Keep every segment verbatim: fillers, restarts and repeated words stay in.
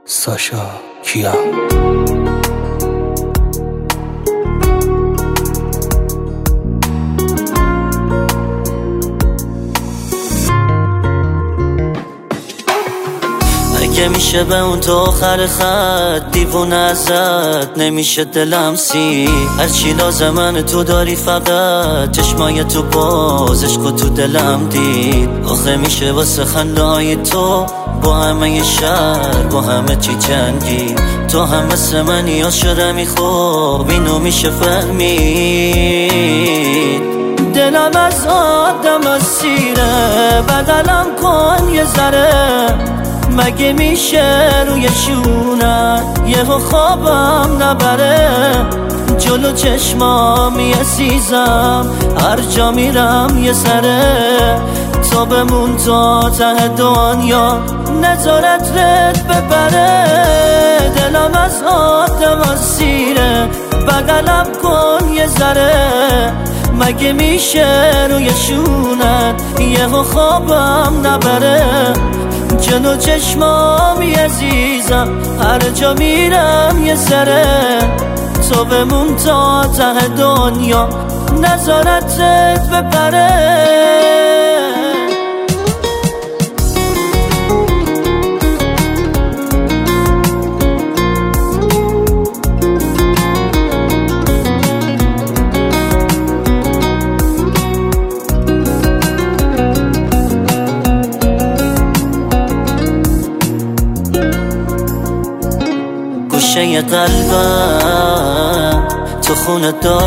ساشا کیا اگه میشه به اون تو آخر خط دیوونه ازت نمیشه دلم سی هرچی لازمن تو داری فقط چشمای تو بازش کو تو دلم دید آخه میشه واسه خنده‌های تو با همه شهر با همه چی جنگی تو هم مثل منی عاشقمی خوب اینو میشه فهمید دلم از آدم اسیره بدلم کن یه ذره مگه میشه روی شونت یه خوابم نبره جلو چشمام عزیزم هر جا میرم یه سره تو بمون تا ته دنیا نظارت رد ببره دلم از آدم اسیره بغلم کن یه ذره مگه میشه روی شونت یه خوابم نبره جلو چشمامی عزیزم هر جا میرم یه سره تو بمون تا ته دنیا نظارتت ببره گوشه قلبم تو خونه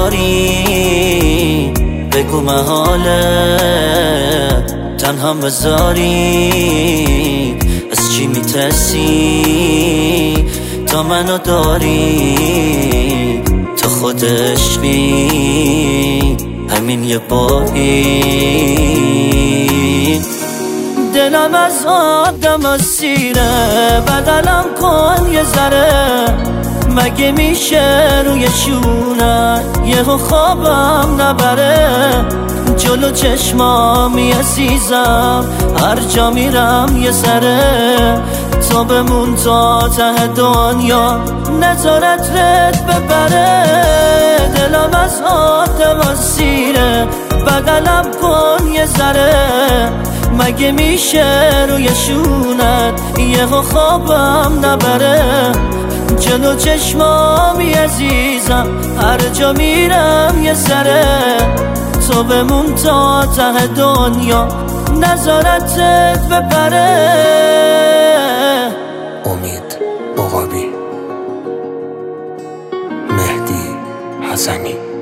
داری بگو محاله تنها بذاری از چی میترسی تا منو داری تو خود عشقی همین یه باری دلم از آدم اسیره بغلم کن یه ذره مگه میشه روی شونت یه خوابم نبره جلو چشمامی عزیزم هر جا میرم یه سره تو بمون تا ته دنیا نظارت رد ببره دلم از آدم اسیره بغلم کن یه ذره مگه میشه روی شونت یه خوابم نبره جلو چشمامی عزیزم هر جا میرم یه سره تو بمون تا ته دنیا نظارتت ببره امید عقابی، مهدی حسنی.